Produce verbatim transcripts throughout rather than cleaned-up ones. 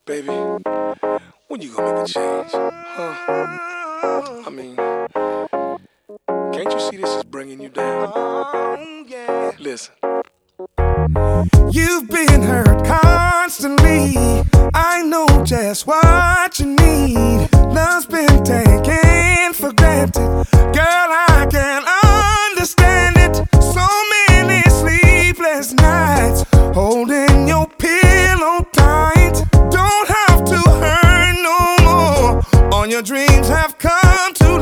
Baby, when you gonna make a change? Huh? I mean, can't you see this is bringing you down? Oh, yeah. Listen. You've been hurt constantly. I know just what you need. Love's been taken for granted. Girl, I can understand it. So many sleepless nights holding your pillow tight. Don't have to hurt no more. All your dreams have come to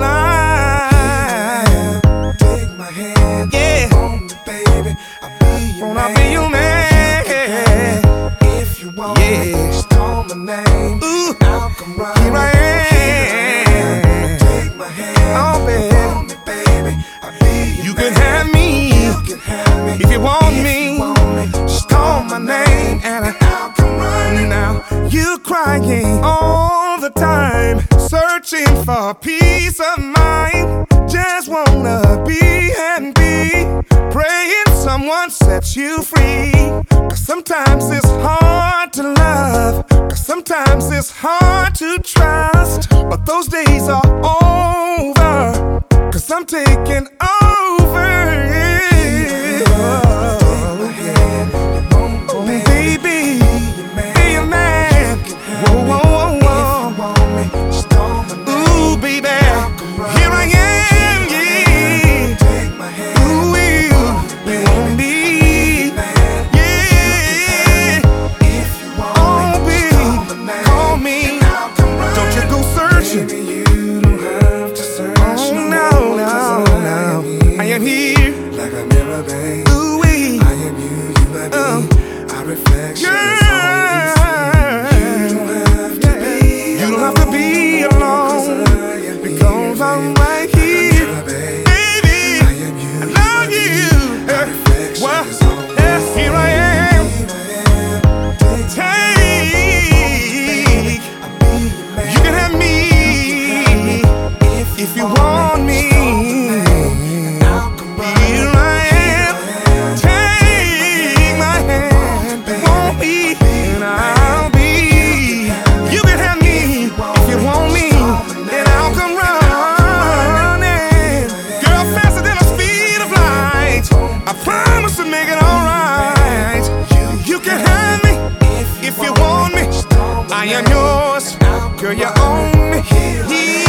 life. Take my hand, yeah. On me, baby. I'll be your Wanna man. be your man. If you want Yeah. me, just call my name. Ooh. I'll come right. Here I am. Take my hand, Oh, baby. On me, baby. I'll be your You man. can have me. You can have me. If you want If me, you want me, just call my name and I- I'll come running. now you crying all the time, searching for peace of mind. Just wanna be and be, praying someone sets you free. Cause sometimes it's hard to love, cause sometimes it's hard to trust. But those days are over, cause I'm taking over. Oh, baby, be a man. Whoa, whoa, whoa, whoa. Ooh, baby, here I am, yeah. Ooh, you, you want me, yeah. Oh, baby, call me. Don't you go searching. Oh, no, no, no. I am here. Like a mirror, babe. Ooh, wee. I am you, you are me. Uh. Our reflection Girl. is all we see. You don't have to be You don't have to be alone, because I'm right here. Baby, I love you. Well, yes, here I am. Take, you can have me if you want me. Here I am. Take my hand, want me, and I'll be. You can have me if you want me, and I'll come running. Girl, faster than the speed of light. I promise to make it alright. You can have me if you want me. I am yours, girl, you own me.